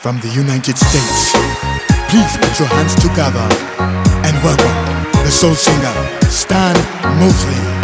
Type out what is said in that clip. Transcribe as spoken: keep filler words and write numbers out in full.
from the United States. Please put your hands together and welcome the soul singer, Stan Mosley.